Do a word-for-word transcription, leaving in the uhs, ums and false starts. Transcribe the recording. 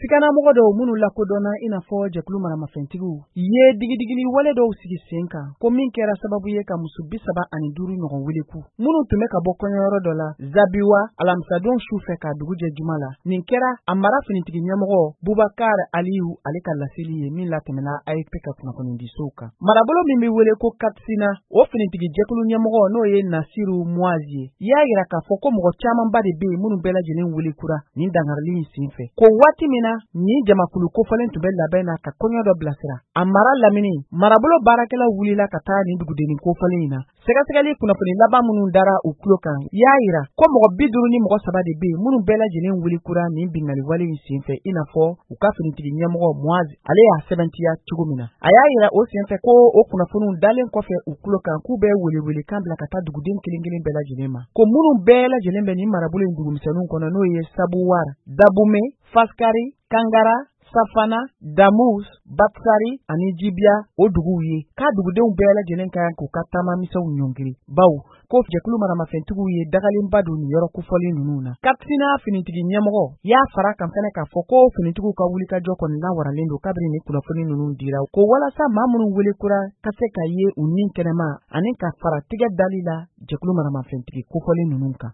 Sikana mɔgɔ dɔw minnu lakodɔnna i n'a fɔ jɛkulu maramafɛntigiw ye digidigi wale dɔw sigi sen kan ko min kɛra sababu ye ka muso bi saba ani duuru ɲɔgɔn wele ku minnu tun bɛ ka bɔ kɔɲɔyɔrɔ dɔ la Zabiwa alamisadon su fɛ ka dugu jɛ juma la. Nin kɛra a mara finitigi ɲɛmɔgɔ Bubakar Aliyu ale ka laseli ye min latɛmɛna A F P ka kunnafoni disow kan. Marabolo min bɛ wele ko Katsina o finitigi jɛkulu ɲɛmɔgɔ n'o ye Nasiru Muazi ye y'a yira k'a fɔ ko mɔgɔ camanba de bɛ yen minnu bɛɛ lajɛlen wele kura nin dangarili in sen fɛ. Ko waati min na nin jamakulu kofɔlen tun bɛ labɛn na ka kɔɲɔ dɔ bilasira. A mara lamini marabolo baarakɛlaw wulila ka taa nin dugudennin kofɔlen in na. Sɛgɛsɛgɛli kunnafoni laban minnu dara u tulo kan y'a yira ko mɔgɔ bi duuru ni mɔgɔ saba de bɛ yen minnu bɛɛ lajɛlen wele kura nin bingali wale in sen fɛ i n'a fɔ u ka finitigi ɲɛmɔgɔ Muazi ale y'a sɛbɛntiya cogo min na. A y'a yira o sen fɛ ko o kunnafoniw dalen kɔfɛ u tulo kan k'u bɛ welewele kan bila ka taa duguden kelen kelen bɛɛ lajɛlen ma. Ko minnu bɛɛ lajɛlen bɛ nin marabolo in dugumisɛnninw kɔnɔ n'o ye Sabuwar, Dabume, Faskari, Kangara, Safana, Damus, Batsari ani Jibia o duguw ye k'a dugudenw bɛɛ lajɛlen ka k'u ka taama misɛnw ɲɔngiri baw ko jɛkulu maramafɛntigiw ye dagalenba don nin yɔrɔ kofɔlen ninnu na. Katsina finitigi ɲɛmɔgɔ y'a fara kan fɛnɛ k'a fɔ ko finitigiw ka wulikajɔ kɔni lawaralen don kabini ni kunnafoni ninnu dira ko walasa maa minnu wele kura ka se ka ye u nin kɛnɛma ani ka fara tigɛ dali la jɛkulu maramafɛntigi kofɔlen ninnu kan.